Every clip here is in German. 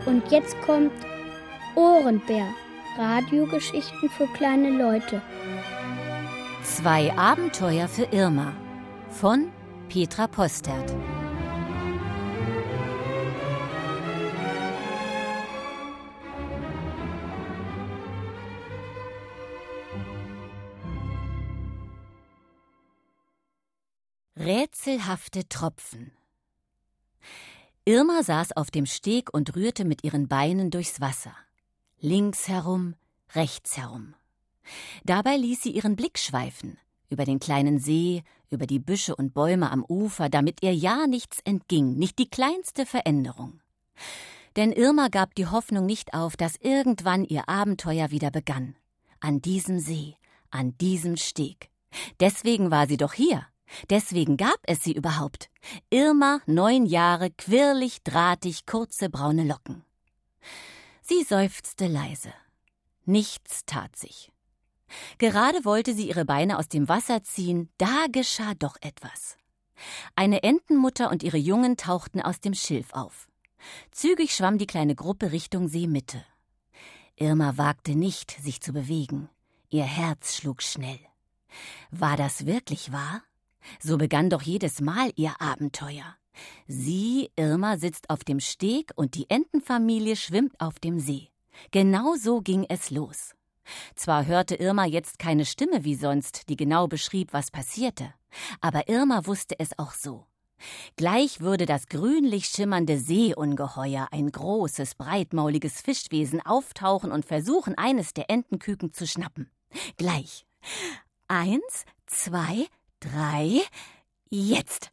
Und jetzt kommt Ohrenbär. Radiogeschichten für kleine Leute. 2 Abenteuer für Irma von Petra Postert. Rätselhafte Tropfen. Irma saß auf dem Steg und rührte mit ihren Beinen durchs Wasser. Links herum, rechts herum. Dabei ließ sie ihren Blick schweifen, über den kleinen See, über die Büsche und Bäume am Ufer, damit ihr ja nichts entging, nicht die kleinste Veränderung. Denn Irma gab die Hoffnung nicht auf, dass irgendwann ihr Abenteuer wieder begann. An diesem See, an diesem Steg. Deswegen war sie doch hier. Deswegen gab es sie überhaupt. Irma, 9 Jahre, quirlig, drahtig, kurze braune Locken. Sie seufzte leise. Nichts tat sich. Gerade wollte sie ihre Beine aus dem Wasser ziehen, da geschah doch etwas. Eine Entenmutter und ihre Jungen tauchten aus dem Schilf auf. Zügig schwamm die kleine Gruppe Richtung Seemitte. Irma wagte nicht, sich zu bewegen. Ihr Herz schlug schnell. War das wirklich wahr? So begann doch jedes Mal ihr Abenteuer. Sie, Irma, sitzt auf dem Steg und die Entenfamilie schwimmt auf dem See. Genau so ging es los. Zwar hörte Irma jetzt keine Stimme wie sonst, die genau beschrieb, was passierte, aber Irma wusste es auch so. Gleich würde das grünlich schimmernde Seeungeheuer, ein großes, breitmauliges Fischwesen, auftauchen und versuchen, eines der Entenküken zu schnappen. Gleich. 1, 2, 3, jetzt!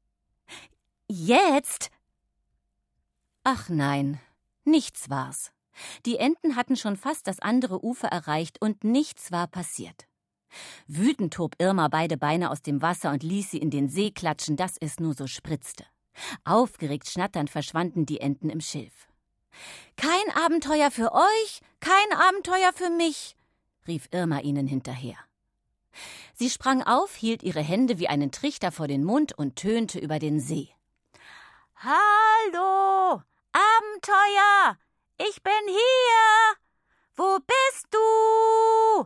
Jetzt? Ach nein, nichts war's. Die Enten hatten schon fast das andere Ufer erreicht und nichts war passiert. Wütend hob Irma beide Beine aus dem Wasser und ließ sie in den See klatschen, dass es nur so spritzte. Aufgeregt schnatternd verschwanden die Enten im Schilf. »Kein Abenteuer für euch, kein Abenteuer für mich«, rief Irma ihnen hinterher. Sie sprang auf, hielt ihre Hände wie einen Trichter vor den Mund und tönte über den See. »Hallo, Abenteuer, ich bin hier! Wo bist du?«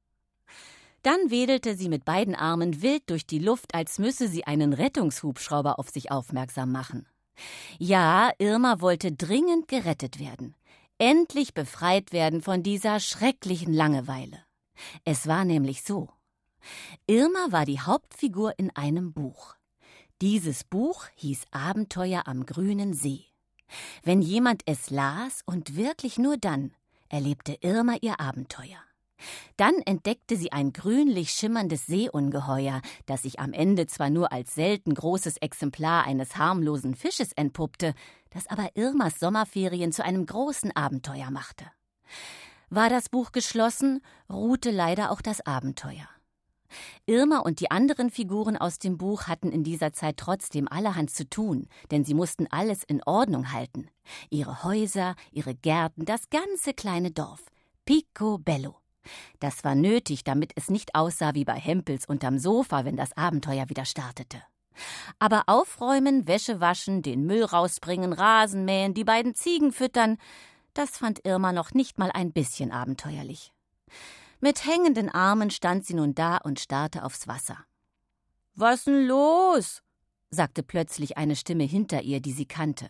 Dann wedelte sie mit beiden Armen wild durch die Luft, als müsse sie einen Rettungshubschrauber auf sich aufmerksam machen. Ja, Irma wollte dringend gerettet werden, endlich befreit werden von dieser schrecklichen Langeweile. Es war nämlich so. Irma war die Hauptfigur in einem Buch. Dieses Buch hieß Abenteuer am grünen See. Wenn jemand es las und wirklich nur dann, erlebte Irma ihr Abenteuer. Dann entdeckte sie ein grünlich schimmerndes Seeungeheuer, das sich am Ende zwar nur als selten großes Exemplar eines harmlosen Fisches entpuppte, das aber Irmas Sommerferien zu einem großen Abenteuer machte. War das Buch geschlossen, ruhte leider auch das Abenteuer. Irma und die anderen Figuren aus dem Buch hatten in dieser Zeit trotzdem allerhand zu tun, denn sie mussten alles in Ordnung halten. Ihre Häuser, ihre Gärten, das ganze kleine Dorf. Picobello. Das war nötig, damit es nicht aussah wie bei Hempels unterm Sofa, wenn das Abenteuer wieder startete. Aber aufräumen, Wäsche waschen, den Müll rausbringen, Rasen mähen, die beiden Ziegen füttern, das fand Irma noch nicht mal ein bisschen abenteuerlich. Mit hängenden Armen stand sie nun da und starrte aufs Wasser. »Was denn los?« sagte plötzlich eine Stimme hinter ihr, die sie kannte.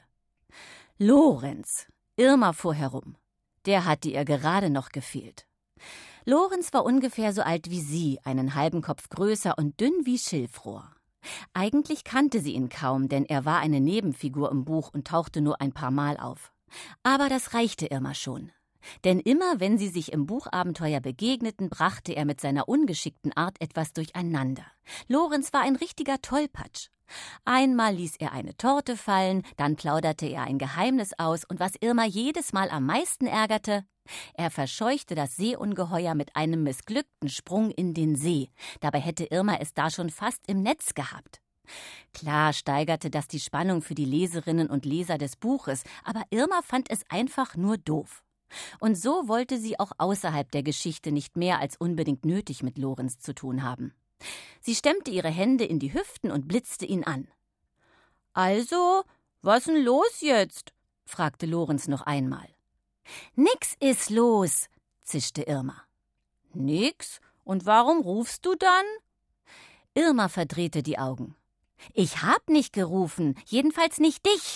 Lorenz. Irma fuhr herum. Der hatte ihr gerade noch gefehlt. Lorenz war ungefähr so alt wie sie, einen halben Kopf größer und dünn wie Schilfrohr. Eigentlich kannte sie ihn kaum, denn er war eine Nebenfigur im Buch und tauchte nur ein paar Mal auf. Aber das reichte Irma schon. Denn immer, wenn sie sich im Buchabenteuer begegneten, brachte er mit seiner ungeschickten Art etwas durcheinander. Lorenz war ein richtiger Tollpatsch. Einmal ließ er eine Torte fallen, dann plauderte er ein Geheimnis aus, und was Irma jedes Mal am meisten ärgerte, er verscheuchte das Seeungeheuer mit einem missglückten Sprung in den See. Dabei hätte Irma es da schon fast im Netz gehabt. Klar steigerte das die Spannung für die Leserinnen und Leser des Buches, aber Irma fand es einfach nur doof. Und so wollte sie auch außerhalb der Geschichte nicht mehr als unbedingt nötig mit Lorenz zu tun haben. Sie stemmte ihre Hände in die Hüften und blitzte ihn an. »Also, was denn los jetzt?« fragte Lorenz noch einmal. »Nix ist los«, zischte Irma. »Nix? Und warum rufst du dann?« Irma verdrehte die Augen. »Ich hab nicht gerufen, jedenfalls nicht dich.«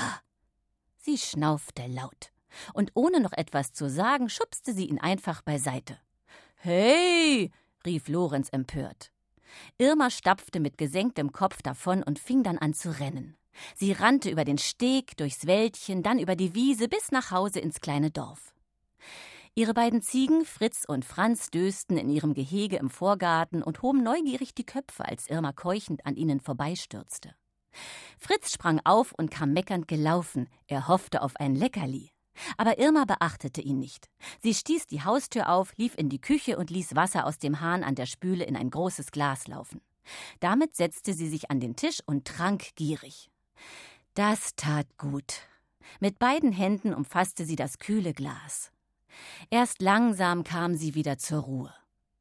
Sie schnaufte laut, und ohne noch etwas zu sagen, schubste sie ihn einfach beiseite. »Hey«, rief Lorenz empört. Irma stapfte mit gesenktem Kopf davon und fing dann an zu rennen. Sie rannte über den Steg, durchs Wäldchen, dann über die Wiese bis nach Hause ins kleine Dorf. Ihre beiden Ziegen, Fritz und Franz, dösten in ihrem Gehege im Vorgarten und hoben neugierig die Köpfe, als Irma keuchend an ihnen vorbeistürzte. Fritz sprang auf und kam meckernd gelaufen, er hoffte auf ein Leckerli. Aber Irma beachtete ihn nicht. Sie stieß die Haustür auf, lief in die Küche und ließ Wasser aus dem Hahn an der Spüle in ein großes Glas laufen. Damit setzte sie sich an den Tisch und trank gierig. Das tat gut. Mit beiden Händen umfasste sie das kühle Glas. Erst langsam kam sie wieder zur Ruhe.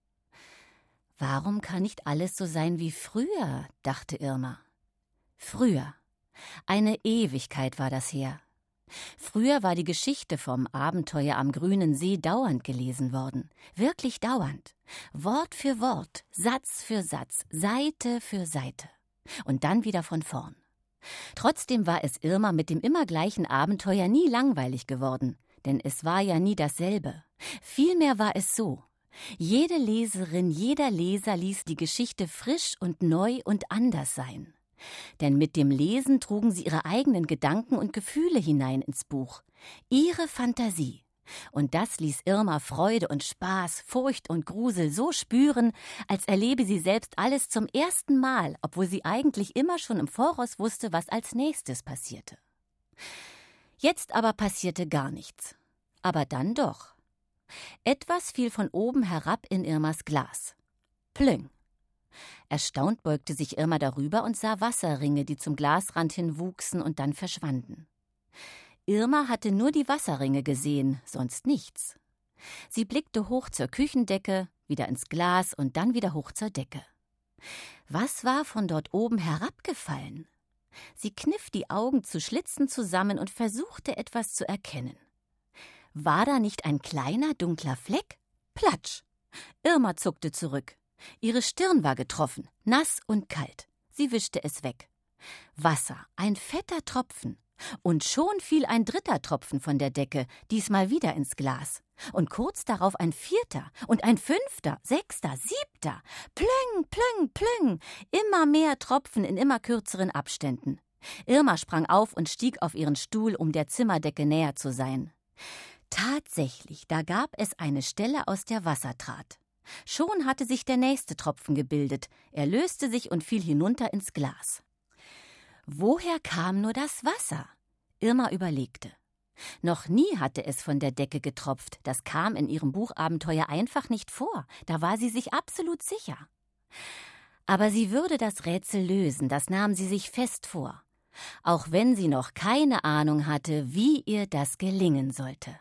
Warum kann nicht alles so sein wie früher, dachte Irma. Früher. Eine Ewigkeit war das her. Früher war die Geschichte vom Abenteuer am grünen See dauernd gelesen worden. Wirklich dauernd. Wort für Wort, Satz für Satz, Seite für Seite. Und dann wieder von vorn. Trotzdem war es Irma mit dem immer gleichen Abenteuer nie langweilig geworden, denn es war ja nie dasselbe. Vielmehr war es so: Jede Leserin, jeder Leser ließ die Geschichte frisch und neu und anders sein. Denn mit dem Lesen trugen sie ihre eigenen Gedanken und Gefühle hinein ins Buch, ihre Fantasie. Und das ließ Irma Freude und Spaß, Furcht und Grusel so spüren, als erlebe sie selbst alles zum ersten Mal, obwohl sie eigentlich immer schon im Voraus wusste, was als nächstes passierte. Jetzt aber passierte gar nichts. Aber dann doch. Etwas fiel von oben herab in Irmas Glas. Plüng! Erstaunt beugte sich Irma darüber und sah Wasserringe, die zum Glasrand hin wuchsen und dann verschwanden. Irma hatte nur die Wasserringe gesehen, sonst nichts. Sie blickte hoch zur Küchendecke, wieder ins Glas und dann wieder hoch zur Decke. Was war von dort oben herabgefallen? Sie kniff die Augen zu Schlitzen zusammen und versuchte etwas zu erkennen. War da nicht ein kleiner, dunkler Fleck? Platsch! Irma zuckte zurück. Ihre Stirn war getroffen, nass und kalt. Sie wischte es weg. Wasser, ein fetter Tropfen. Und schon fiel ein dritter Tropfen von der Decke, diesmal wieder ins Glas. Und kurz darauf ein vierter und ein fünfter, sechster, siebter. Plüng, plüng, plüng. Immer mehr Tropfen in immer kürzeren Abständen. Irma sprang auf und stieg auf ihren Stuhl, um der Zimmerdecke näher zu sein. Tatsächlich, da gab es eine Stelle, aus der Wasser trat. Schon hatte sich der nächste Tropfen gebildet. Er löste sich und fiel hinunter ins Glas. Woher kam nur das Wasser? Irma überlegte. Noch nie hatte es von der Decke getropft. Das kam in ihrem Buchabenteuer einfach nicht vor. Da war sie sich absolut sicher. Aber sie würde das Rätsel lösen, das nahm sie sich fest vor. Auch wenn sie noch keine Ahnung hatte, wie ihr das gelingen sollte.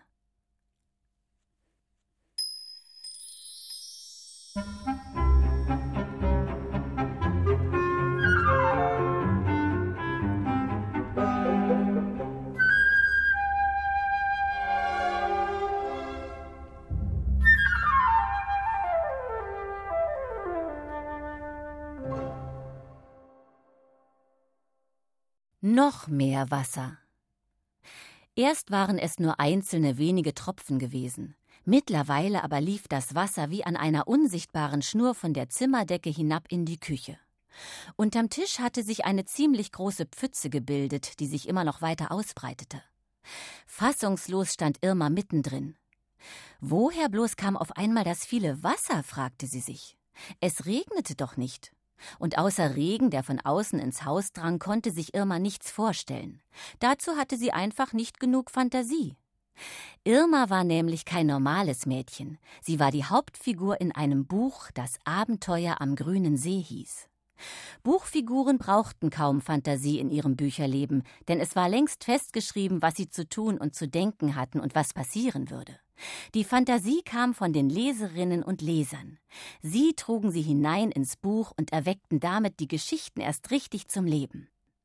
Noch mehr Wasser. Erst waren es nur einzelne wenige Tropfen gewesen. Mittlerweile aber lief das Wasser wie an einer unsichtbaren Schnur von der Zimmerdecke hinab in die Küche. Unterm Tisch hatte sich eine ziemlich große Pfütze gebildet, die sich immer noch weiter ausbreitete. Fassungslos stand Irma mittendrin. Woher bloß kam auf einmal das viele Wasser, fragte sie sich. Es regnete doch nicht. Und außer Regen, der von außen ins Haus drang, konnte sich Irma nichts vorstellen. Dazu hatte sie einfach nicht genug Fantasie. Irma war nämlich kein normales Mädchen. Sie war die Hauptfigur in einem Buch, das Abenteuer am grünen See hieß. Buchfiguren brauchten kaum Fantasie in ihrem Bücherleben, denn es war längst festgeschrieben, was sie zu tun und zu denken hatten und was passieren würde. Die Fantasie kam von den Leserinnen und Lesern. Sie trugen sie hinein ins Buch und erweckten damit die Geschichten erst richtig zum Leben.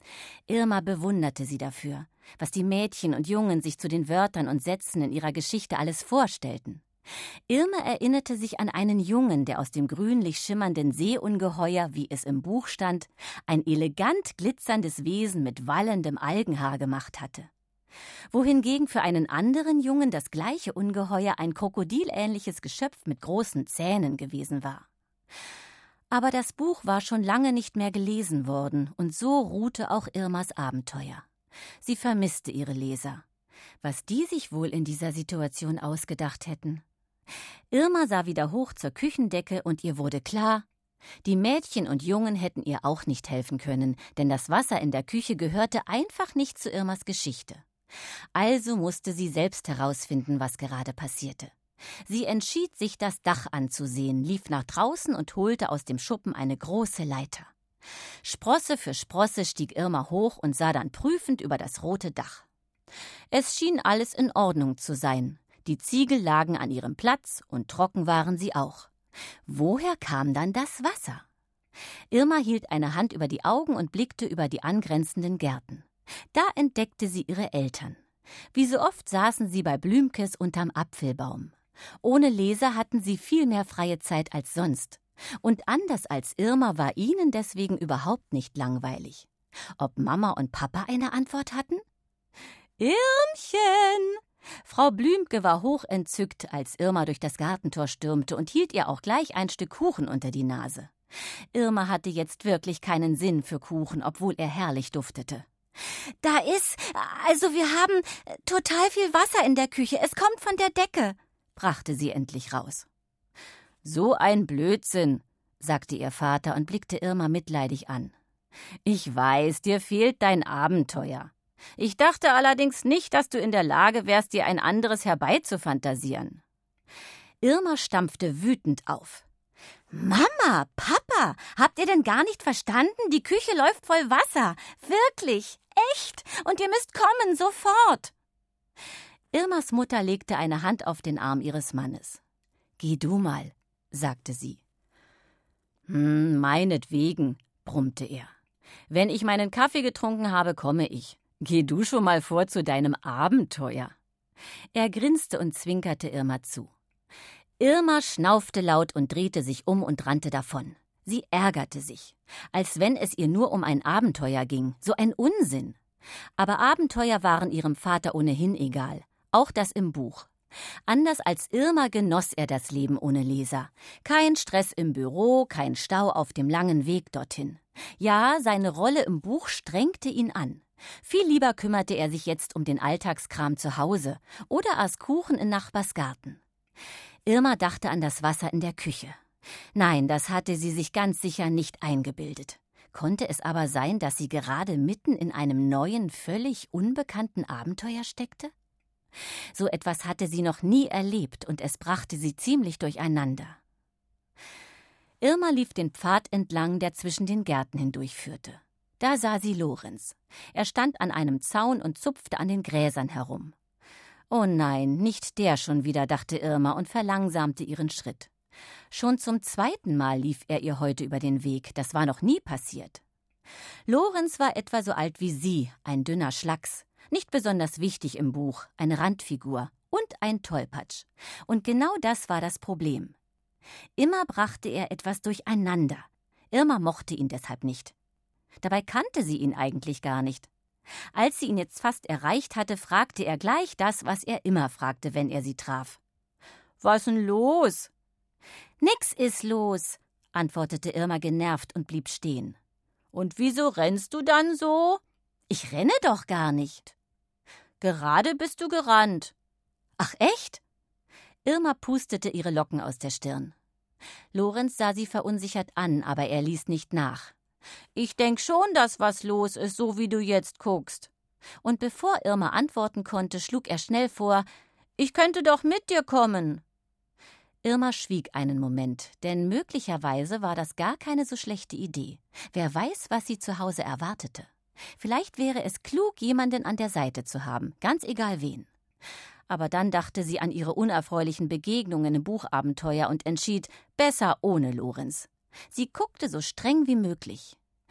Irma bewunderte sie dafür, was die Mädchen und Jungen sich zu den Wörtern und Sätzen in ihrer Geschichte alles vorstellten. Irma erinnerte sich an einen Jungen, der aus dem grünlich schimmernden Seeungeheuer, wie es im Buch stand, ein elegant glitzerndes Wesen mit wallendem Algenhaar gemacht hatte. Wohingegen für einen anderen Jungen das gleiche Ungeheuer ein krokodilähnliches Geschöpf mit großen Zähnen gewesen war. Aber das Buch war schon lange nicht mehr gelesen worden, und so ruhte auch Irmas Abenteuer. Sie vermisste ihre Leser. Was die sich wohl in dieser Situation ausgedacht hätten? Irma sah wieder hoch zur Küchendecke und ihr wurde klar, die Mädchen und Jungen hätten ihr auch nicht helfen können, denn das Wasser in der Küche gehörte einfach nicht zu Irmas Geschichte. Also musste sie selbst herausfinden, was gerade passierte. Sie entschied sich, das Dach anzusehen, lief nach draußen und holte aus dem Schuppen eine große Leiter. Sprosse für Sprosse stieg Irma hoch und sah dann prüfend über das rote Dach. Es schien alles in Ordnung zu sein. Die Ziegel lagen an ihrem Platz und trocken waren sie auch. Woher kam dann das Wasser? Irma hielt eine Hand über die Augen und blickte über die angrenzenden Gärten. Da entdeckte sie ihre Eltern. Wie so oft saßen sie bei Blümkes unterm Apfelbaum. Ohne Leser hatten sie viel mehr freie Zeit als sonst. Und anders als Irma war ihnen deswegen überhaupt nicht langweilig. Ob Mama und Papa eine Antwort hatten? »Irmchen!« Frau Blümke war hochentzückt, als Irma durch das Gartentor stürmte und hielt ihr auch gleich ein Stück Kuchen unter die Nase. Irma hatte jetzt wirklich keinen Sinn für Kuchen, obwohl er herrlich duftete. Wir haben total viel Wasser in der Küche, es kommt von der Decke«, brachte sie endlich raus. »So ein Blödsinn«, sagte ihr Vater und blickte Irma mitleidig an. »Ich weiß, dir fehlt dein Abenteuer. Ich dachte allerdings nicht, dass du in der Lage wärst, dir ein anderes herbeizufantasieren.« Irma stampfte wütend auf. »Mama, Papa, habt ihr denn gar nicht verstanden? Die Küche läuft voll Wasser. Wirklich, echt. Und ihr müsst kommen, sofort.« Irmas Mutter legte eine Hand auf den Arm ihres Mannes. »Geh du mal«, sagte sie. »Meinetwegen«, brummte er. »Wenn ich meinen Kaffee getrunken habe, komme ich. Geh du schon mal vor zu deinem Abenteuer.« Er grinste und zwinkerte Irma zu. Irma schnaufte laut und drehte sich um und rannte davon. Sie ärgerte sich, als wenn es ihr nur um ein Abenteuer ging, so ein Unsinn. Aber Abenteuer waren ihrem Vater ohnehin egal, auch das im Buch. Anders als Irma genoss er das Leben ohne Leser. Kein Stress im Büro, kein Stau auf dem langen Weg dorthin. Ja, seine Rolle im Buch strengte ihn an. Viel lieber kümmerte er sich jetzt um den Alltagskram zu Hause oder aß Kuchen in Nachbars Garten. Irma dachte an das Wasser in der Küche. Nein, das hatte sie sich ganz sicher nicht eingebildet. Konnte es aber sein, dass sie gerade mitten in einem neuen, völlig unbekannten Abenteuer steckte? So etwas hatte sie noch nie erlebt und es brachte sie ziemlich durcheinander. Irma lief den Pfad entlang, der zwischen den Gärten hindurchführte. Da sah sie Lorenz. Er stand an einem Zaun und zupfte an den Gräsern herum. »Oh nein, nicht der schon wieder«, dachte Irma und verlangsamte ihren Schritt. Schon zum 2. Mal lief er ihr heute über den Weg, das war noch nie passiert. Lorenz war etwa so alt wie sie, ein dünner Schlacks, nicht besonders wichtig im Buch, eine Randfigur und ein Tollpatsch. Und genau das war das Problem. Immer brachte er etwas durcheinander. Irma mochte ihn deshalb nicht. Dabei kannte sie ihn eigentlich gar nicht. Als sie ihn jetzt fast erreicht hatte, fragte er gleich das, was er immer fragte, wenn er sie traf. »Was denn los?« »Nix ist los«, antwortete Irma genervt und blieb stehen. »Und wieso rennst du dann so?« »Ich renne doch gar nicht.« »Gerade bist du gerannt.« »Ach echt?« Irma pustete ihre Locken aus der Stirn. Lorenz sah sie verunsichert an, aber er ließ nicht nach. »Ich denk schon, dass was los ist, so wie du jetzt guckst.« Und bevor Irma antworten konnte, schlug er schnell vor, »Ich könnte doch mit dir kommen.« Irma schwieg einen Moment, denn möglicherweise war das gar keine so schlechte Idee. Wer weiß, was sie zu Hause erwartete. Vielleicht wäre es klug, jemanden an der Seite zu haben, ganz egal wen. Aber dann dachte sie an ihre unerfreulichen Begegnungen im Buchabenteuer und entschied, besser ohne Lorenz. Sie guckte so streng wie möglich.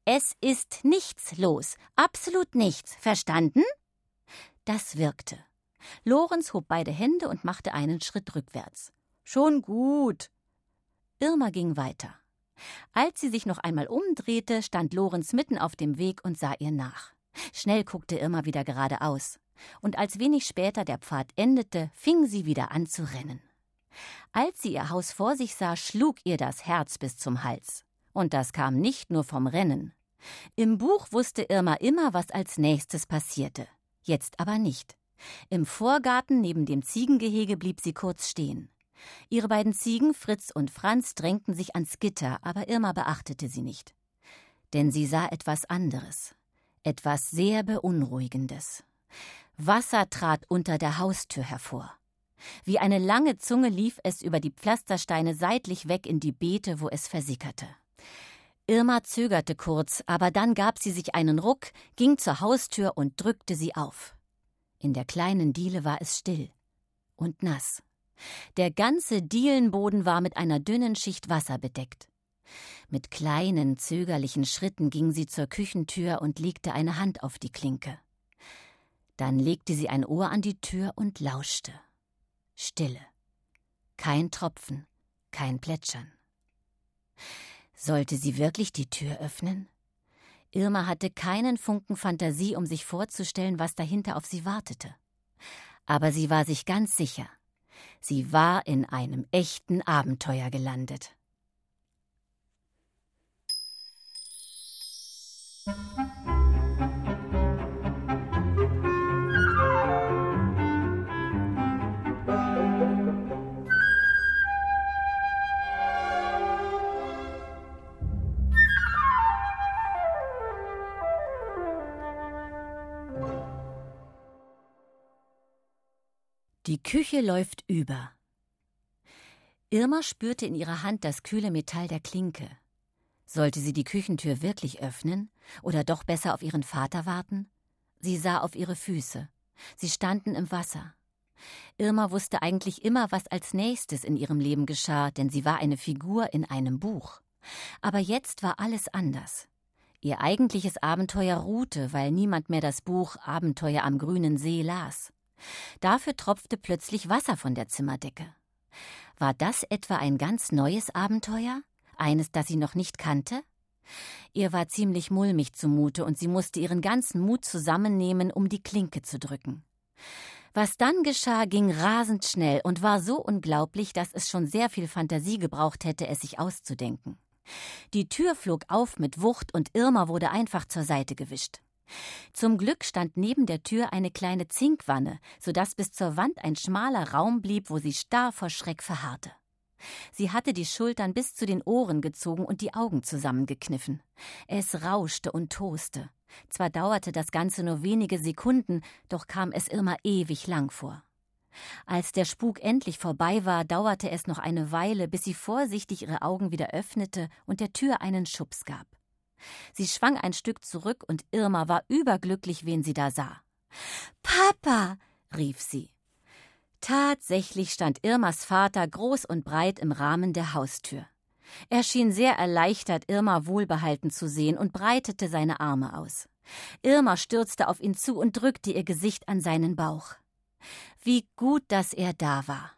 Es ist nichts los, absolut nichts, verstanden? Das wirkte. Lorenz hob beide Hände und machte einen Schritt rückwärts. Schon gut. Irma ging weiter. Als sie sich noch einmal umdrehte, stand Lorenz mitten auf dem Weg und sah ihr nach. Schnell guckte Irma wieder geradeaus. Und als wenig später der Pfad endete, fing sie wieder an zu rennen. Als sie ihr Haus vor sich sah, schlug ihr das Herz bis zum Hals. Und das kam nicht nur vom Rennen. Im Buch wusste Irma immer, was als nächstes passierte. Jetzt aber nicht. Im Vorgarten neben dem Ziegengehege blieb sie kurz stehen. Ihre beiden Ziegen, Fritz und Franz, drängten sich ans Gitter, aber Irma beachtete sie nicht. Denn sie sah etwas anderes. Etwas sehr Beunruhigendes. Wasser trat unter der Haustür hervor. Wie eine lange Zunge lief es über die Pflastersteine seitlich weg in die Beete, wo es versickerte. Irma zögerte kurz, aber dann gab sie sich einen Ruck, ging zur Haustür und drückte sie auf. In der kleinen Diele war es still und nass. Der ganze Dielenboden war mit einer dünnen Schicht Wasser bedeckt. Mit kleinen, zögerlichen Schritten ging sie zur Küchentür und legte eine Hand auf die Klinke. Dann legte sie ein Ohr an die Tür und lauschte. Stille. Kein Tropfen, kein Plätschern. Sollte sie wirklich die Tür öffnen? Irma hatte keinen Funken Fantasie, um sich vorzustellen, was dahinter auf sie wartete. Aber sie war sich ganz sicher. Sie war in einem echten Abenteuer gelandet. Die Küche läuft über. Irma spürte in ihrer Hand das kühle Metall der Klinke. Sollte sie die Küchentür wirklich öffnen oder doch besser auf ihren Vater warten? Sie sah auf ihre Füße. Sie standen im Wasser. Irma wusste eigentlich immer, was als nächstes in ihrem Leben geschah, denn sie war eine Figur in einem Buch. Aber jetzt war alles anders. Ihr eigentliches Abenteuer ruhte, weil niemand mehr das Buch Abenteuer am grünen See las. Dafür tropfte plötzlich Wasser von der Zimmerdecke. War das etwa ein ganz neues Abenteuer? Eines, das sie noch nicht kannte? Ihr war ziemlich mulmig zumute und sie musste ihren ganzen Mut zusammennehmen, um die Klinke zu drücken. Was dann geschah, ging rasend schnell und war so unglaublich, dass es schon sehr viel Fantasie gebraucht hätte, es sich auszudenken. Die Tür flog auf mit Wucht und Irma wurde einfach zur Seite gewischt. Zum Glück stand neben der Tür eine kleine Zinkwanne, sodass bis zur Wand ein schmaler Raum blieb, wo sie starr vor Schreck verharrte. Sie hatte die Schultern bis zu den Ohren gezogen und die Augen zusammengekniffen. Es rauschte und toste. Zwar dauerte das Ganze nur wenige Sekunden, doch kam es Irma ewig lang vor. Als der Spuk endlich vorbei war, dauerte es noch eine Weile, bis sie vorsichtig ihre Augen wieder öffnete und der Tür einen Schubs gab. Sie schwang ein Stück zurück und Irma war überglücklich, wen sie da sah. »Papa«, rief sie. Tatsächlich stand Irmas Vater groß und breit im Rahmen der Haustür. Er schien sehr erleichtert, Irma wohlbehalten zu sehen und breitete seine Arme aus. Irma stürzte auf ihn zu und drückte ihr Gesicht an seinen Bauch. Wie gut, dass er da war.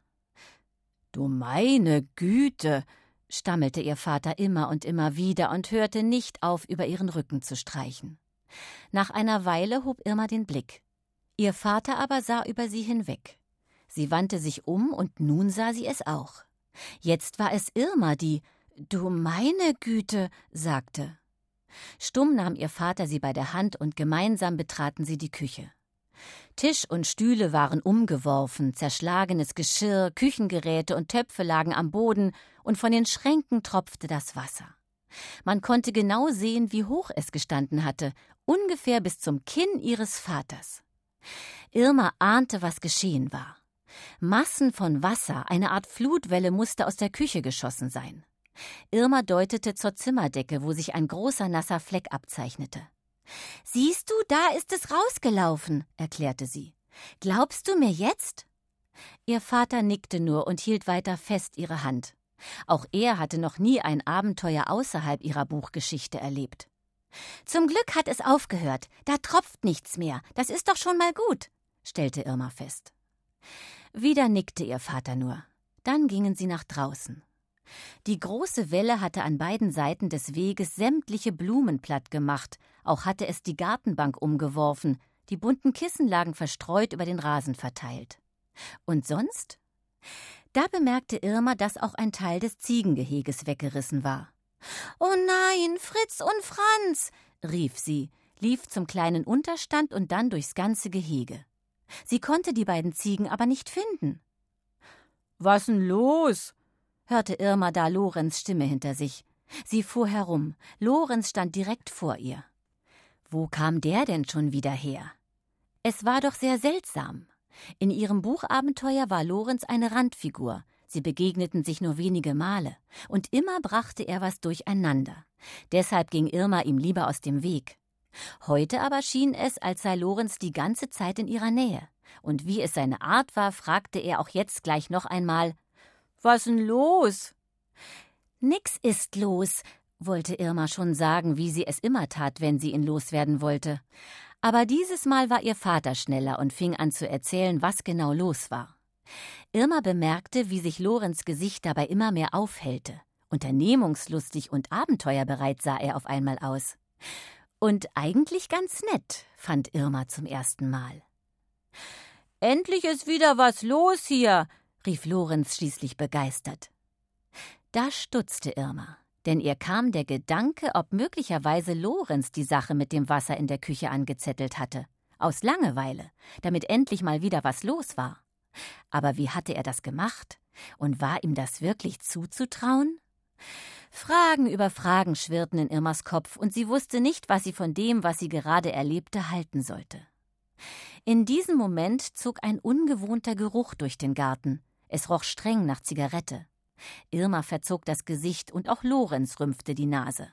»Du meine Güte«, stammelte ihr Vater immer und immer wieder und hörte nicht auf, über ihren Rücken zu streichen. Nach einer Weile hob Irma den Blick. Ihr Vater aber sah über sie hinweg. Sie wandte sich um und nun sah sie es auch. Jetzt war es Irma, die »Du meine Güte«, sagte. Stumm nahm ihr Vater sie bei der Hand und gemeinsam betraten sie die Küche. Tisch und Stühle waren umgeworfen, zerschlagenes Geschirr, Küchengeräte und Töpfe lagen am Boden und von den Schränken tropfte das Wasser. Man konnte genau sehen, wie hoch es gestanden hatte, ungefähr bis zum Kinn ihres Vaters. Irma ahnte, was geschehen war. Massen von Wasser, eine Art Flutwelle, musste aus der Küche geschossen sein. Irma deutete zur Zimmerdecke, wo sich ein großer nasser Fleck abzeichnete. »Siehst du, da ist es rausgelaufen«, erklärte sie. »Glaubst du mir jetzt?« Ihr Vater nickte nur und hielt weiter fest ihre Hand. Auch er hatte noch nie ein Abenteuer außerhalb ihrer Buchgeschichte erlebt. »Zum Glück hat es aufgehört. Da tropft nichts mehr. Das ist doch schon mal gut«, stellte Irma fest. Wieder nickte ihr Vater nur. Dann gingen sie nach draußen. Die große Welle hatte an beiden Seiten des Weges sämtliche Blumen platt gemacht. Auch hatte es die Gartenbank umgeworfen. Die bunten Kissen lagen verstreut über den Rasen verteilt. Und sonst? Da bemerkte Irma, dass auch ein Teil des Ziegengeheges weggerissen war. »Oh nein, Fritz und Franz«, rief sie, lief zum kleinen Unterstand und dann durchs ganze Gehege. Sie konnte die beiden Ziegen aber nicht finden. »Was denn los?«, hörte Irma da Lorenz' Stimme hinter sich. Sie fuhr herum. Lorenz stand direkt vor ihr. Wo kam der denn schon wieder her? Es war doch sehr seltsam. In ihrem Buchabenteuer war Lorenz eine Randfigur. Sie begegneten sich nur wenige Male. Und immer brachte er was durcheinander. Deshalb ging Irma ihm lieber aus dem Weg. Heute aber schien es, als sei Lorenz die ganze Zeit in ihrer Nähe. Und wie es seine Art war, fragte er auch jetzt gleich noch einmal: »Was denn los?« »Nix ist los«, wollte Irma schon sagen, wie sie es immer tat, wenn sie ihn loswerden wollte. Aber dieses Mal war ihr Vater schneller und fing an zu erzählen, was genau los war. Irma bemerkte, wie sich Lorenz' Gesicht dabei immer mehr aufhellte. Unternehmungslustig und abenteuerbereit sah er auf einmal aus. Und eigentlich ganz nett, fand Irma zum ersten Mal. »Endlich ist wieder was los hier«, rief Lorenz schließlich begeistert. Da stutzte Irma, denn ihr kam der Gedanke, ob möglicherweise Lorenz die Sache mit dem Wasser in der Küche angezettelt hatte. Aus Langeweile, damit endlich mal wieder was los war. Aber wie hatte er das gemacht? Und war ihm das wirklich zuzutrauen? Fragen über Fragen schwirrten in Irmas Kopf, und sie wusste nicht, was sie von dem, was sie gerade erlebte, halten sollte. In diesem Moment zog ein ungewohnter Geruch durch den Garten. Es roch streng nach Zigarette. Irma verzog das Gesicht und auch Lorenz rümpfte die Nase.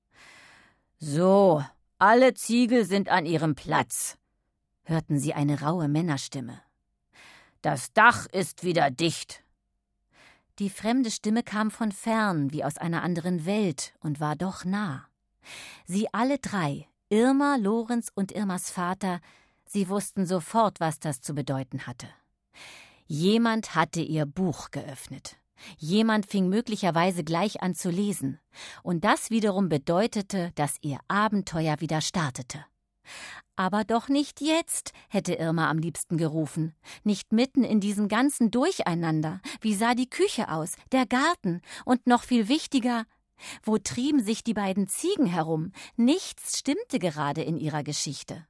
»So, alle Ziegel sind an ihrem Platz«, hörten sie eine raue Männerstimme. »Das Dach ist wieder dicht.« Die fremde Stimme kam von fern, wie aus einer anderen Welt, und war doch nah. Sie alle drei, Irma, Lorenz und Irmas Vater, sie wussten sofort, was das zu bedeuten hatte. Jemand hatte ihr Buch geöffnet. Jemand fing möglicherweise gleich an zu lesen. Und das wiederum bedeutete, dass ihr Abenteuer wieder startete. Aber doch nicht jetzt, hätte Irma am liebsten gerufen. Nicht mitten in diesem ganzen Durcheinander. Wie sah die Küche aus, der Garten? Und noch viel wichtiger, wo trieben sich die beiden Ziegen herum? Nichts stimmte gerade in ihrer Geschichte.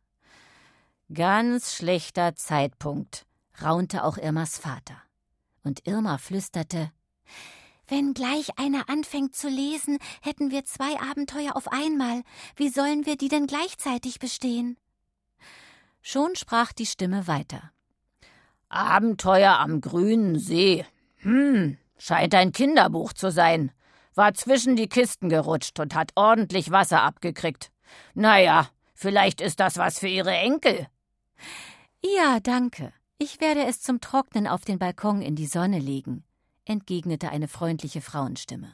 »Ganz schlechter Zeitpunkt«, raunte auch Irmas Vater. Und Irma flüsterte: »Wenn gleich einer anfängt zu lesen, hätten wir 2 Abenteuer auf einmal. Wie sollen wir die denn gleichzeitig bestehen?« Schon sprach die Stimme weiter. »Abenteuer am grünen See. Scheint ein Kinderbuch zu sein. War zwischen die Kisten gerutscht und hat ordentlich Wasser abgekriegt. Naja, vielleicht ist das was für Ihre Enkel.« »Ja, danke. Ich werde es zum Trocknen auf den Balkon in die Sonne legen«, entgegnete eine freundliche Frauenstimme.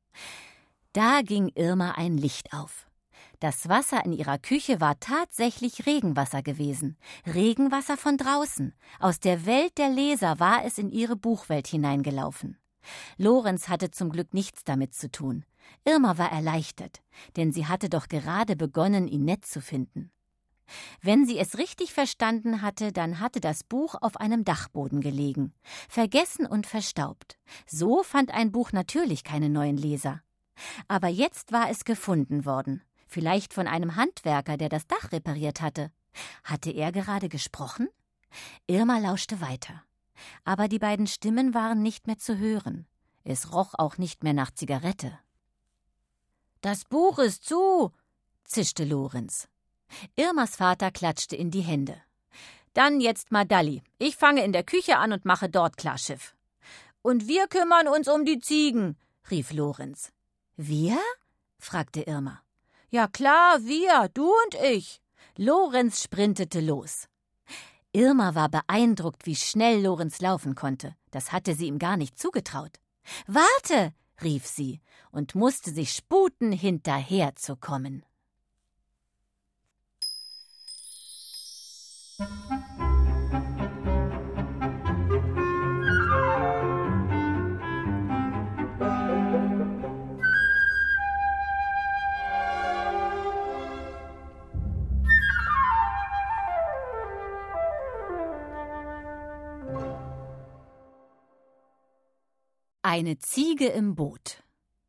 Da ging Irma ein Licht auf. Das Wasser in ihrer Küche war tatsächlich Regenwasser gewesen. Regenwasser von draußen. Aus der Welt der Leser war es in ihre Buchwelt hineingelaufen. Lorenz hatte zum Glück nichts damit zu tun. Irma war erleichtert, denn sie hatte doch gerade begonnen, ihn nett zu finden. Wenn sie es richtig verstanden hatte, dann hatte das Buch auf einem Dachboden gelegen. Vergessen und verstaubt. So fand ein Buch natürlich keine neuen Leser. Aber jetzt war es gefunden worden. Vielleicht von einem Handwerker, der das Dach repariert hatte. Hatte er gerade gesprochen? Irma lauschte weiter. Aber die beiden Stimmen waren nicht mehr zu hören. Es roch auch nicht mehr nach Zigarette. »Das Buch ist zu«, zischte Lorenz. Irmas Vater klatschte in die Hände. »Dann jetzt mal Dalli. Ich fange in der Küche an und mache dort Klarschiff.« »Und wir kümmern uns um die Ziegen«, rief Lorenz. »Wir?« fragte Irma. »Ja klar, wir, du und ich.« Lorenz sprintete los. Irma war beeindruckt, wie schnell Lorenz laufen konnte. Das hatte sie ihm gar nicht zugetraut. »Warte«, rief sie und musste sich sputen, hinterherzukommen. Eine Ziege im Boot.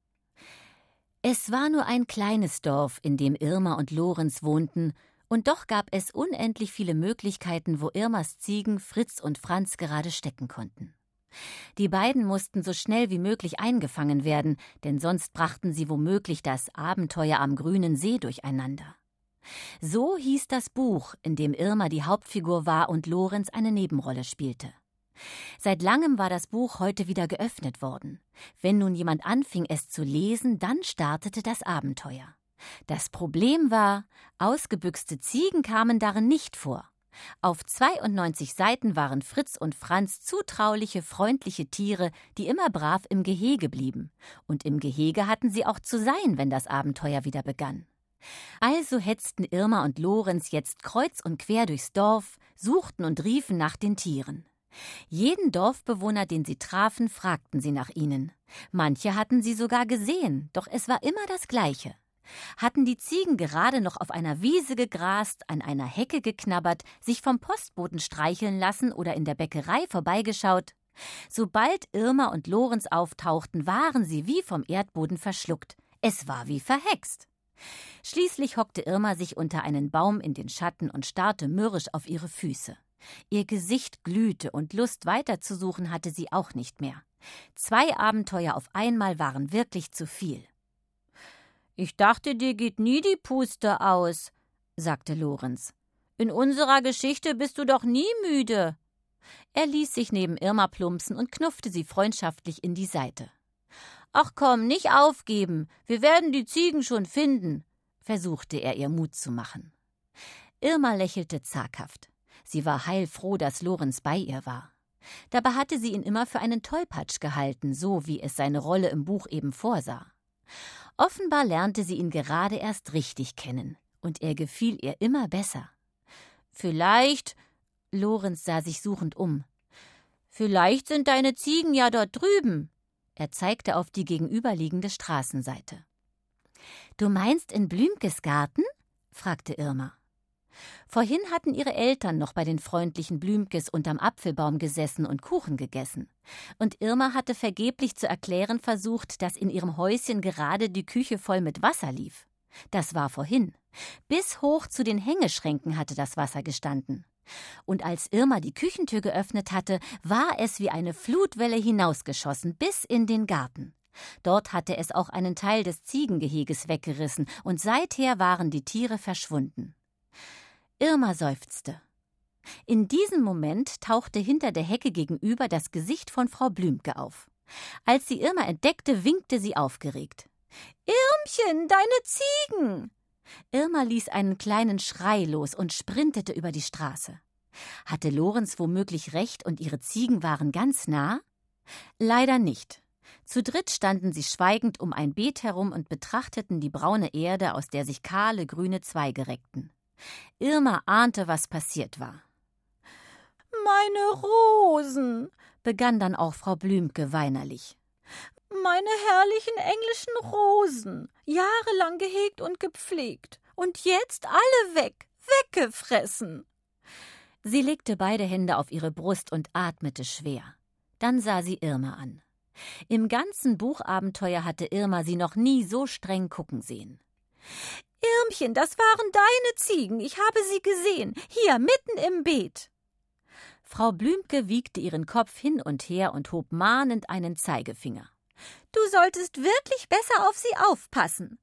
Es war nur ein kleines Dorf, in dem Irma und Lorenz wohnten, und doch gab es unendlich viele Möglichkeiten, wo Irmas Ziegen Fritz und Franz gerade stecken konnten. Die beiden mussten so schnell wie möglich eingefangen werden, denn sonst brachten sie womöglich das Abenteuer am grünen See durcheinander. So hieß das Buch, in dem Irma die Hauptfigur war und Lorenz eine Nebenrolle spielte. Seit langem war das Buch heute wieder geöffnet worden. Wenn nun jemand anfing, es zu lesen, dann startete das Abenteuer. Das Problem war, ausgebüxte Ziegen kamen darin nicht vor. Auf 92 Seiten waren Fritz und Franz zutrauliche, freundliche Tiere, die immer brav im Gehege blieben. Und im Gehege hatten sie auch zu sein, wenn das Abenteuer wieder begann. Also hetzten Irma und Lorenz jetzt kreuz und quer durchs Dorf, suchten und riefen nach den Tieren. Jeden Dorfbewohner, den sie trafen, fragten sie nach ihnen. Manche hatten sie sogar gesehen, doch es war immer das Gleiche. Hatten die Ziegen gerade noch auf einer Wiese gegrast, an einer Hecke geknabbert, sich vom Postboten streicheln lassen oder in der Bäckerei vorbeigeschaut? Sobald Irma und Lorenz auftauchten, waren sie wie vom Erdboden verschluckt. Es war wie verhext. Schließlich hockte Irma sich unter einen Baum in den Schatten und starrte mürrisch auf ihre Füße. Ihr Gesicht glühte und Lust weiterzusuchen hatte sie auch nicht mehr. 2 Abenteuer auf einmal waren wirklich zu viel. »Ich dachte, dir geht nie die Puste aus«, sagte Lorenz. »In unserer Geschichte bist du doch nie müde.« Er ließ sich neben Irma plumpsen und knuffte sie freundschaftlich in die Seite. »Ach komm, nicht aufgeben, wir werden die Ziegen schon finden«, versuchte er ihr Mut zu machen. Irma lächelte zaghaft. Sie war heilfroh, dass Lorenz bei ihr war. Dabei hatte sie ihn immer für einen Tollpatsch gehalten, so wie es seine Rolle im Buch eben vorsah. Offenbar lernte sie ihn gerade erst richtig kennen, und er gefiel ihr immer besser. »Vielleicht«, Lorenz sah sich suchend um, »vielleicht sind deine Ziegen ja dort drüben.« Er zeigte auf die gegenüberliegende Straßenseite. »Du meinst in Blümkes Garten?« fragte Irma. Vorhin hatten ihre Eltern noch bei den freundlichen Blümkes unterm Apfelbaum gesessen und Kuchen gegessen. Und Irma hatte vergeblich zu erklären versucht, dass in ihrem Häuschen gerade die Küche voll mit Wasser lief. Das war vorhin. Bis hoch zu den Hängeschränken hatte das Wasser gestanden. Und als Irma die Küchentür geöffnet hatte, war es wie eine Flutwelle hinausgeschossen bis in den Garten. Dort hatte es auch einen Teil des Ziegengeheges weggerissen, und seither waren die Tiere verschwunden. Irma seufzte. In diesem Moment tauchte hinter der Hecke gegenüber das Gesicht von Frau Blümke auf. Als sie Irma entdeckte, winkte sie aufgeregt. »Irmchen, deine Ziegen!« Irma ließ einen kleinen Schrei los und sprintete über die Straße. Hatte Lorenz womöglich recht und ihre Ziegen waren ganz nah? Leider nicht. Zu dritt standen sie schweigend um ein Beet herum und betrachteten die braune Erde, aus der sich kahle, grüne Zweige reckten. Irma ahnte, was passiert war. »Meine Rosen«, begann dann auch Frau Blümke weinerlich. »Meine herrlichen englischen Rosen, jahrelang gehegt und gepflegt, und jetzt alle weg, weggefressen.« Sie legte beide Hände auf ihre Brust und atmete schwer. Dann sah sie Irma an. Im ganzen Buchabenteuer hatte Irma sie noch nie so streng gucken sehen. »Irmchen, das waren deine Ziegen, ich habe sie gesehen, hier mitten im Beet.« Frau Blümke wiegte ihren Kopf hin und her und hob mahnend einen Zeigefinger. »Du solltest wirklich besser auf sie aufpassen.«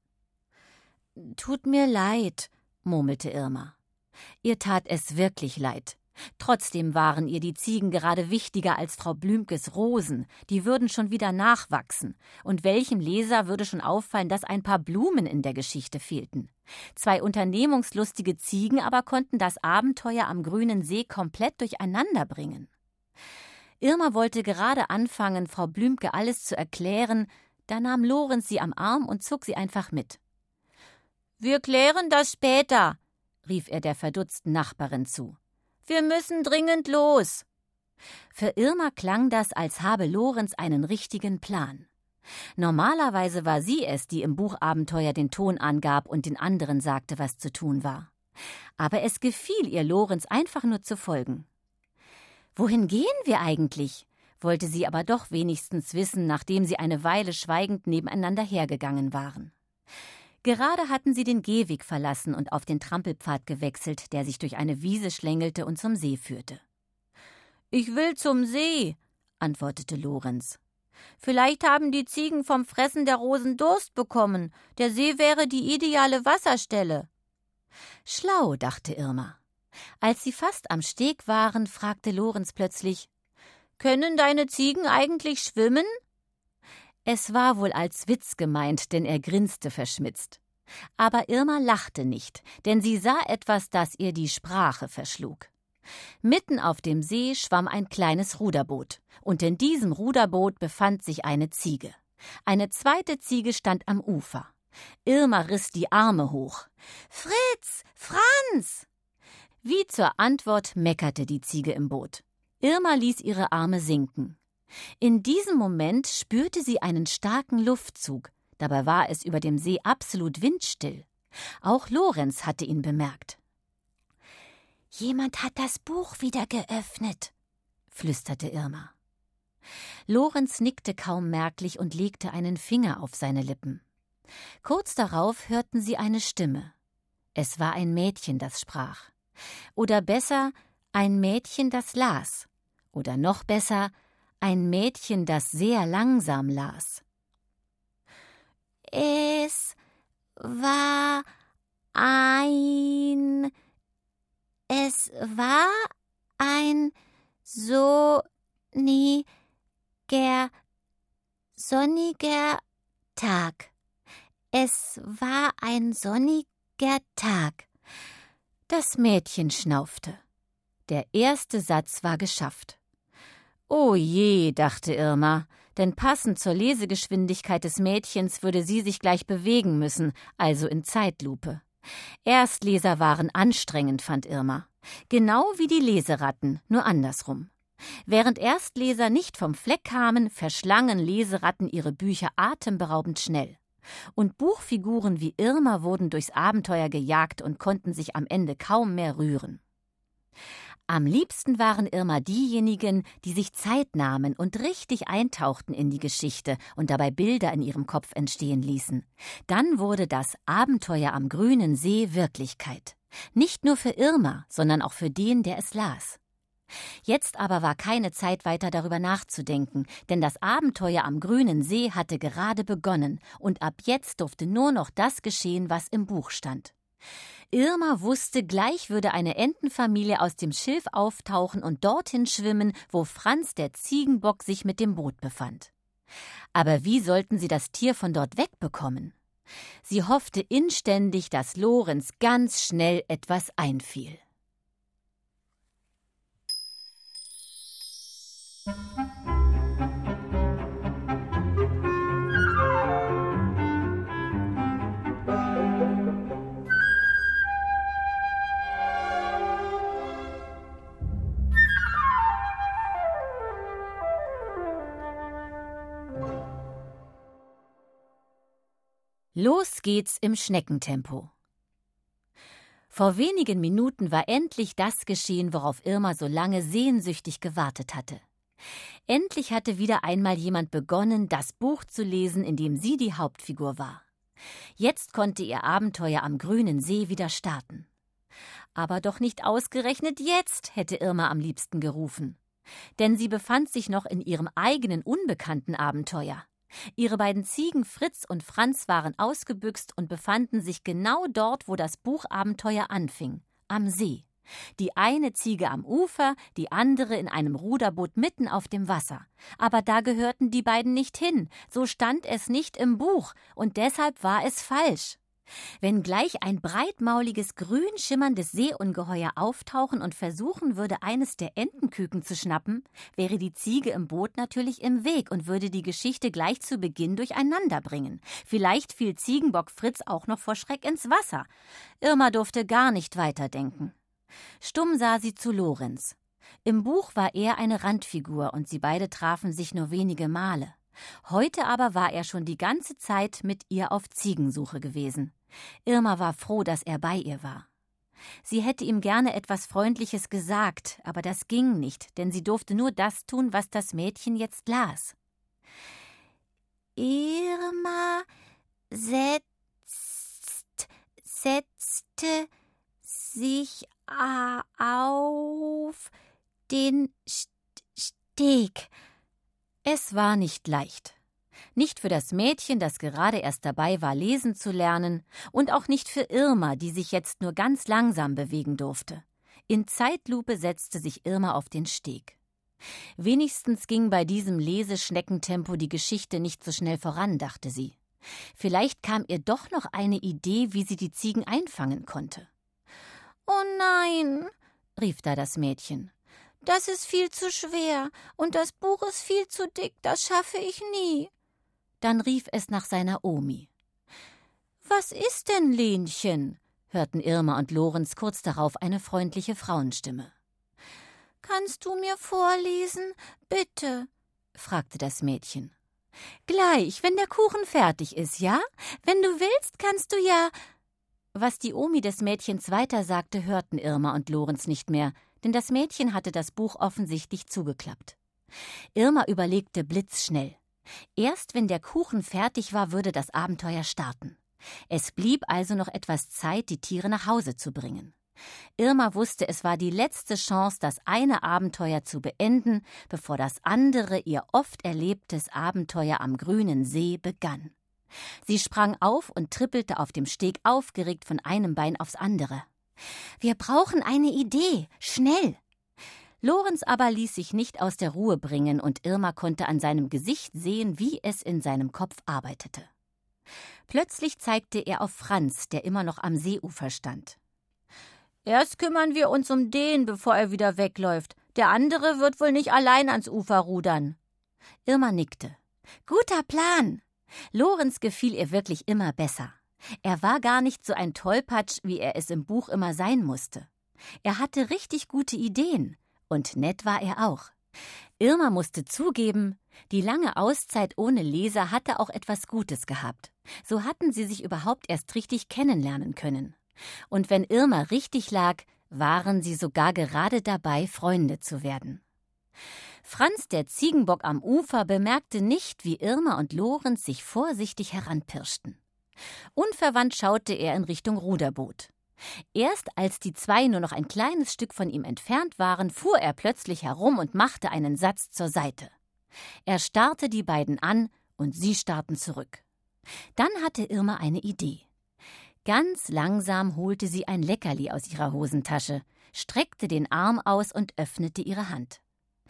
»Tut mir leid«, murmelte Irma. Ihr tat es wirklich leid. Trotzdem waren ihr die Ziegen gerade wichtiger als Frau Blümkes Rosen. Die würden schon wieder nachwachsen. Und welchem Leser würde schon auffallen, dass ein paar Blumen in der Geschichte fehlten? 2 unternehmungslustige Ziegen aber konnten das Abenteuer am grünen See komplett durcheinander bringen. Irma wollte gerade anfangen, Frau Blümke alles zu erklären, da nahm Lorenz sie am Arm und zog sie einfach mit. »Wir klären das später«, rief er der verdutzten Nachbarin zu. wir müssen dringend los. Für Irma klang das, als habe Lorenz einen richtigen Plan. Normalerweise war sie es, die im Buchabenteuer den Ton angab und den anderen sagte, was zu tun war. Aber es gefiel ihr, Lorenz einfach nur zu folgen. »Wohin gehen wir eigentlich?« wollte sie aber doch wenigstens wissen, nachdem sie eine Weile schweigend nebeneinander hergegangen waren. Gerade hatten sie den Gehweg verlassen und auf den Trampelpfad gewechselt, der sich durch eine Wiese schlängelte und zum See führte. »Ich will zum See«, antwortete Lorenz. »Vielleicht haben die Ziegen vom Fressen der Rosen Durst bekommen. Der See wäre die ideale Wasserstelle.« Schlau, dachte Irma. Als sie fast am Steg waren, fragte Lorenz plötzlich: »Können deine Ziegen eigentlich schwimmen?« Es war wohl als Witz gemeint, denn er grinste verschmitzt. Aber Irma lachte nicht, denn sie sah etwas, das ihr die Sprache verschlug. Mitten auf dem See schwamm ein kleines Ruderboot, und in diesem Ruderboot befand sich eine Ziege. Eine zweite Ziege stand am Ufer. Irma riss die Arme hoch. »Fritz! Franz!« Wie zur Antwort meckerte die Ziege im Boot. Irma ließ ihre Arme sinken. In diesem Moment spürte sie einen starken Luftzug. Dabei war es über dem See absolut windstill. Auch Lorenz hatte ihn bemerkt. »Jemand hat das Buch wieder geöffnet«, flüsterte Irma. Lorenz nickte kaum merklich und legte einen Finger auf seine Lippen. Kurz darauf hörten sie eine Stimme. Es war ein Mädchen, das sprach. Oder besser, ein Mädchen, das las. Oder noch besser, ein Mädchen, das sehr langsam las. Es war ein sonniger Tag. Es war ein sonniger Tag. Das Mädchen schnaufte. Der erste Satz war geschafft. »Oh je«, dachte Irma, denn passend zur Lesegeschwindigkeit des Mädchens würde sie sich gleich bewegen müssen, also in Zeitlupe. Erstleser waren anstrengend, fand Irma. Genau wie die Leseratten, nur andersrum. Während Erstleser nicht vom Fleck kamen, verschlangen Leseratten ihre Bücher atemberaubend schnell. Und Buchfiguren wie Irma wurden durchs Abenteuer gejagt und konnten sich am Ende kaum mehr rühren. Am liebsten waren Irma diejenigen, die sich Zeit nahmen und richtig eintauchten in die Geschichte und dabei Bilder in ihrem Kopf entstehen ließen. Dann wurde das Abenteuer am grünen See Wirklichkeit. Nicht nur für Irma, sondern auch für den, der es las. Jetzt aber war keine Zeit weiter darüber nachzudenken, denn das Abenteuer am grünen See hatte gerade begonnen und ab jetzt durfte nur noch das geschehen, was im Buch stand. Irma wusste, gleich würde eine Entenfamilie aus dem Schilf auftauchen und dorthin schwimmen, wo Franz der Ziegenbock sich mit dem Boot befand. Aber wie sollten sie das Tier von dort wegbekommen? Sie hoffte inständig, dass Lorenz ganz schnell etwas einfiel. Los geht's im Schneckentempo. Vor wenigen Minuten war endlich das geschehen, worauf Irma so lange sehnsüchtig gewartet hatte. Endlich hatte wieder einmal jemand begonnen, das Buch zu lesen, in dem sie die Hauptfigur war. Jetzt konnte ihr Abenteuer am grünen See wieder starten. Aber doch nicht ausgerechnet jetzt, hätte Irma am liebsten gerufen. Denn sie befand sich noch in ihrem eigenen unbekannten Abenteuer. Ihre beiden Ziegen Fritz und Franz waren ausgebüxt und befanden sich genau dort, wo das Buchabenteuer anfing, am See. Die eine Ziege am Ufer, die andere in einem Ruderboot mitten auf dem Wasser. Aber da gehörten die beiden nicht hin, so stand es nicht im Buch, und deshalb war es falsch. Wenn gleich ein breitmauliges, grün schimmerndes Seeungeheuer auftauchen und versuchen würde, eines der Entenküken zu schnappen, wäre die Ziege im Boot natürlich im Weg und würde die Geschichte gleich zu Beginn durcheinander bringen. Vielleicht fiel Ziegenbock Fritz auch noch vor Schreck ins Wasser. Irma durfte gar nicht weiterdenken. Stumm sah sie zu Lorenz. Im Buch war er eine Randfigur und sie beide trafen sich nur wenige Male. Heute aber war er schon die ganze Zeit mit ihr auf Ziegensuche gewesen. Irma war froh, dass er bei ihr war. Sie hätte ihm gerne etwas Freundliches gesagt, aber das ging nicht, denn sie durfte nur das tun, was das Mädchen jetzt las. Irma setzte sich auf den Steg. Es war nicht leicht. Nicht für das Mädchen, das gerade erst dabei war, lesen zu lernen, und auch nicht für Irma, die sich jetzt nur ganz langsam bewegen durfte. In Zeitlupe setzte sich Irma auf den Steg. Wenigstens ging bei diesem Leseschneckentempo die Geschichte nicht so schnell voran, dachte sie. Vielleicht kam ihr doch noch eine Idee, wie sie die Ziegen einfangen konnte. »Oh nein«, rief da das Mädchen, »das ist viel zu schwer und das Buch ist viel zu dick, das schaffe ich nie.« Dann rief es nach seiner Omi. »Was ist denn, Lenchen?« hörten Irma und Lorenz kurz darauf eine freundliche Frauenstimme. »Kannst du mir vorlesen, bitte?« fragte das Mädchen. »Gleich, wenn der Kuchen fertig ist, ja? Wenn du willst, kannst du ja...« Was die Omi des Mädchens weiter sagte, hörten Irma und Lorenz nicht mehr, denn das Mädchen hatte das Buch offensichtlich zugeklappt. Irma überlegte blitzschnell. Erst wenn der Kuchen fertig war, würde das Abenteuer starten. Es blieb also noch etwas Zeit, die Tiere nach Hause zu bringen. Irma wusste, es war die letzte Chance, das eine Abenteuer zu beenden, bevor das andere, ihr oft erlebtes Abenteuer am grünen See begann. Sie sprang auf und trippelte auf dem Steg aufgeregt von einem Bein aufs andere. »Wir brauchen eine Idee, schnell!« Lorenz aber ließ sich nicht aus der Ruhe bringen und Irma konnte an seinem Gesicht sehen, wie es in seinem Kopf arbeitete. Plötzlich zeigte er auf Franz, der immer noch am Seeufer stand. »Erst kümmern wir uns um den, bevor er wieder wegläuft. Der andere wird wohl nicht allein ans Ufer rudern.« Irma nickte. »Guter Plan!« Lorenz gefiel ihr wirklich immer besser. Er war gar nicht so ein Tollpatsch, wie er es im Buch immer sein musste. Er hatte richtig gute Ideen. Und nett war er auch. Irma musste zugeben, die lange Auszeit ohne Leser hatte auch etwas Gutes gehabt. So hatten sie sich überhaupt erst richtig kennenlernen können. Und wenn Irma richtig lag, waren sie sogar gerade dabei, Freunde zu werden. Franz, der Ziegenbock am Ufer, bemerkte nicht, wie Irma und Lorenz sich vorsichtig heranpirschten. Unverwandt schaute er in Richtung Ruderboot. Erst als die zwei nur noch ein kleines Stück von ihm entfernt waren, fuhr er plötzlich herum und machte einen Satz zur Seite. Er starrte die beiden an und sie starrten zurück. Dann hatte Irma eine Idee. Ganz langsam holte sie ein Leckerli aus ihrer Hosentasche, streckte den Arm aus und öffnete ihre Hand.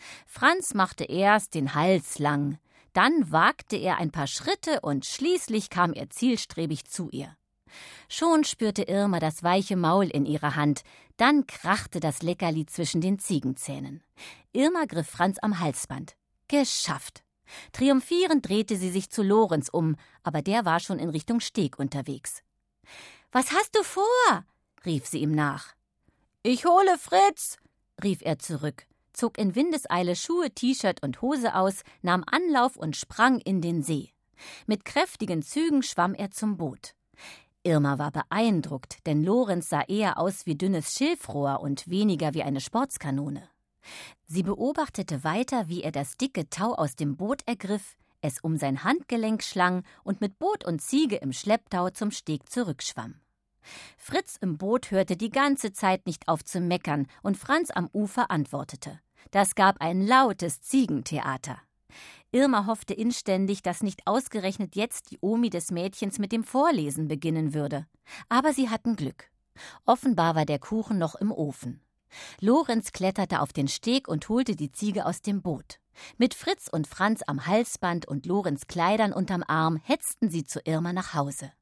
Franz machte erst den Hals lang, dann wagte er ein paar Schritte und schließlich kam er zielstrebig zu ihr. Schon spürte Irma das weiche Maul in ihrer Hand, dann krachte das Leckerli zwischen den Ziegenzähnen. Irma griff Franz am Halsband. Geschafft! Triumphierend drehte sie sich zu Lorenz um, aber der war schon in Richtung Steg unterwegs. »Was hast du vor?« rief sie ihm nach. »Ich hole Fritz«, rief er zurück, zog in Windeseile Schuhe, T-Shirt und Hose aus, nahm Anlauf und sprang in den See. Mit kräftigen Zügen schwamm er zum Boot. Irma war beeindruckt, denn Lorenz sah eher aus wie dünnes Schilfrohr und weniger wie eine Sportskanone. Sie beobachtete weiter, wie er das dicke Tau aus dem Boot ergriff, es um sein Handgelenk schlang und mit Boot und Ziege im Schlepptau zum Steg zurückschwamm. Fritz im Boot hörte die ganze Zeit nicht auf zu meckern und Franz am Ufer antwortete. Das gab ein lautes Ziegentheater. Irma hoffte inständig, dass nicht ausgerechnet jetzt die Omi des Mädchens mit dem Vorlesen beginnen würde. Aber sie hatten Glück. Offenbar war der Kuchen noch im Ofen. Lorenz kletterte auf den Steg und holte die Ziege aus dem Boot. Mit Fritz und Franz am Halsband und Lorenz Kleidern unterm Arm hetzten sie zu Irma nach Hause.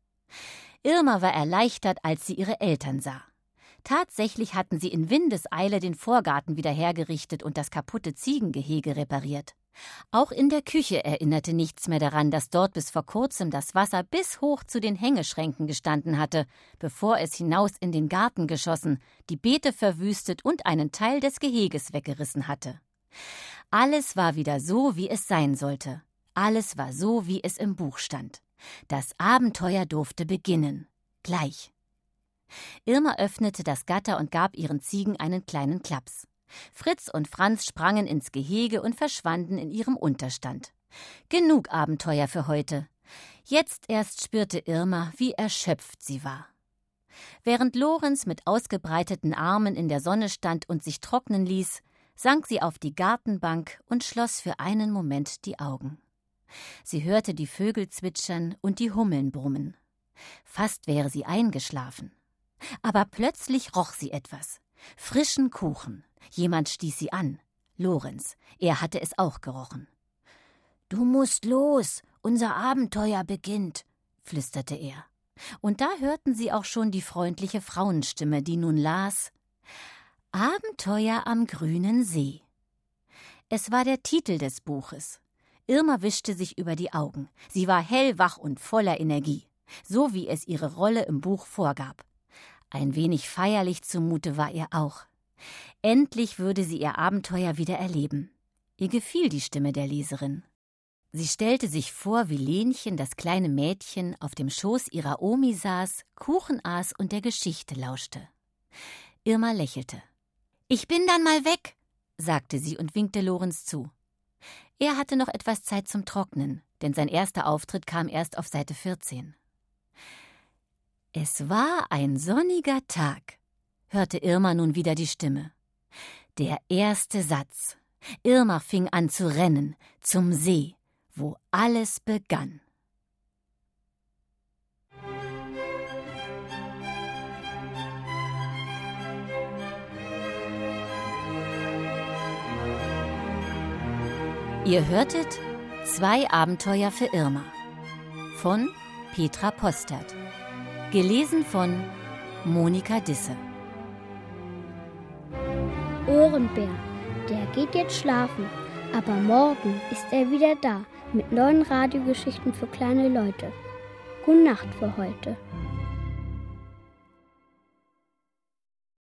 Irma war erleichtert, als sie ihre Eltern sah. Tatsächlich hatten sie in Windeseile den Vorgarten wieder hergerichtet und das kaputte Ziegengehege repariert. Auch in der Küche erinnerte nichts mehr daran, dass dort bis vor kurzem das Wasser bis hoch zu den Hängeschränken gestanden hatte, bevor es hinaus in den Garten geschossen, die Beete verwüstet und einen Teil des Geheges weggerissen hatte. Alles war wieder so, wie es sein sollte. Alles war so, wie es im Buch stand. Das Abenteuer durfte beginnen. Gleich. Irma öffnete das Gatter und gab ihren Ziegen einen kleinen Klaps. Fritz und Franz sprangen ins Gehege und verschwanden in ihrem Unterstand. Genug Abenteuer für heute. Jetzt erst spürte Irma, wie erschöpft sie war. Während Lorenz mit ausgebreiteten Armen in der Sonne stand und sich trocknen ließ, sank sie auf die Gartenbank und schloss für einen Moment die Augen. Sie hörte die Vögel zwitschern und die Hummeln brummen. Fast wäre sie eingeschlafen. Aber plötzlich roch sie etwas. Frischen Kuchen. Jemand stieß sie an. Lorenz. Er hatte es auch gerochen. »Du musst los, unser Abenteuer beginnt«, flüsterte er. Und da hörten sie auch schon die freundliche Frauenstimme, die nun las: »Abenteuer am grünen See.« Es war der Titel des Buches. Irma wischte sich über die Augen. Sie war hellwach und voller Energie, so wie es ihre Rolle im Buch vorgab. Ein wenig feierlich zumute war ihr auch. Endlich würde sie ihr Abenteuer wieder erleben. Ihr gefiel die Stimme der Leserin. Sie stellte sich vor, wie Lenchen, das kleine Mädchen, auf dem Schoß ihrer Omi saß, Kuchen aß und der Geschichte lauschte. Irma lächelte. »Ich bin dann mal weg«, sagte sie und winkte Lorenz zu. Er hatte noch etwas Zeit zum Trocknen, denn sein erster Auftritt kam erst auf Seite 14. Es war ein sonniger Tag, hörte Irma nun wieder die Stimme. Der erste Satz. Irma fing an zu rennen, zum See, wo alles begann. Ihr hörtet 2 Abenteuer für Irma von Petra Postert. Gelesen von Monika Disse. Ohrenbär, der geht jetzt schlafen, aber morgen ist er wieder da mit neuen Radiogeschichten für kleine Leute. Gute Nacht für heute.